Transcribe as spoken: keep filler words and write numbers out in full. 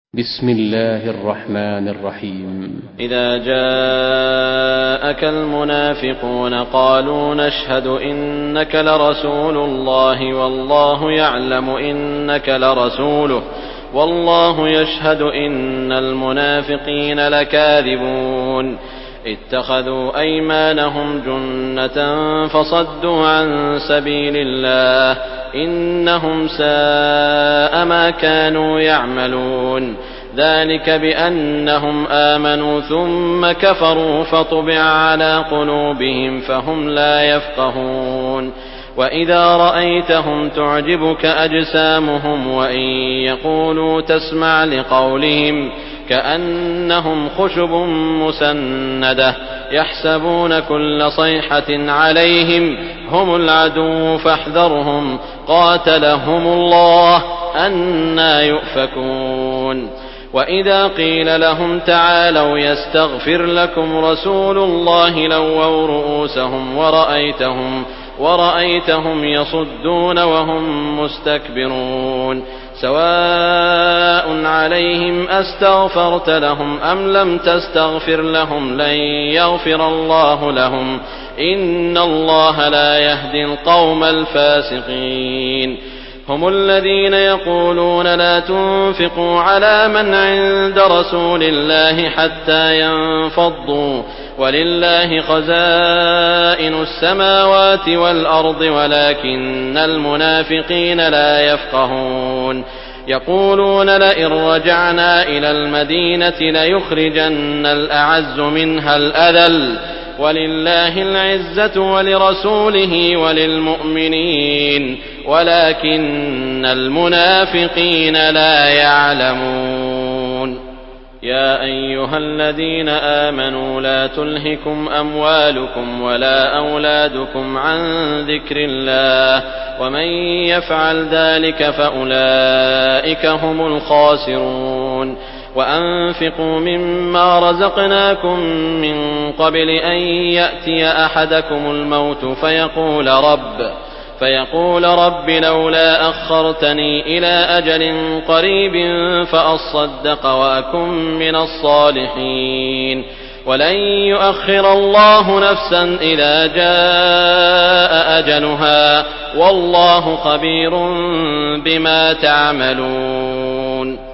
بسم الله الرحمن الرحيم. إذا جاءك المنافقون قالوا نشهد إنك لرسول الله والله يعلم إنك لرسوله والله يشهد إن المنافقين لكاذبون اتخذوا أيمانهم جنة فصدوا عن سبيل الله إنهم ساء ما كانوا يعملون ذلك بأنهم آمنوا ثم كفروا فطبع على قلوبهم فهم لا يفقهون وإذا رأيتهم تعجبك أجسامهم وإن يقولوا تسمع لقولهم كأنهم خشب مسندة يحسبون كل صيحة عليهم هم العدو فاحذرهم قاتلهم الله أنى يؤفكون وإذا قيل لهم تعالوا يستغفر لكم رسول الله لووا رؤوسهم ورأيتهم ورأيتهم يصدون وهم مستكبرون سواء عليهم أستغفرت لهم أم لم تستغفر لهم لن يغفر الله لهم إن الله لا يهدي القوم الفاسقين هم الذين يقولون لا تنفقوا على من عند رسول الله حتى ينفضوا ولله خزائن السماوات والأرض ولكن المنافقين لا يفقهون يقولون لئن رجعنا إلى المدينة ليخرجن الأعز منها الأذل ولله العزة ولرسوله وللمؤمنين ولكن المنافقين لا يعلمون يا أيها الذين آمنوا لا تلهكم أموالكم ولا أولادكم عن ذكر الله ومن يفعل ذلك فأولئك هم الخاسرون وأنفقوا مما رزقناكم من قبل أن يأتي أحدكم الموت فيقول رب فيقول رب لولا أخرتني إلى أجل قريب فأصدق وأكن من الصالحين ولن يؤخر الله نفسا إذا جاء أجلها والله خبير بما تعملون.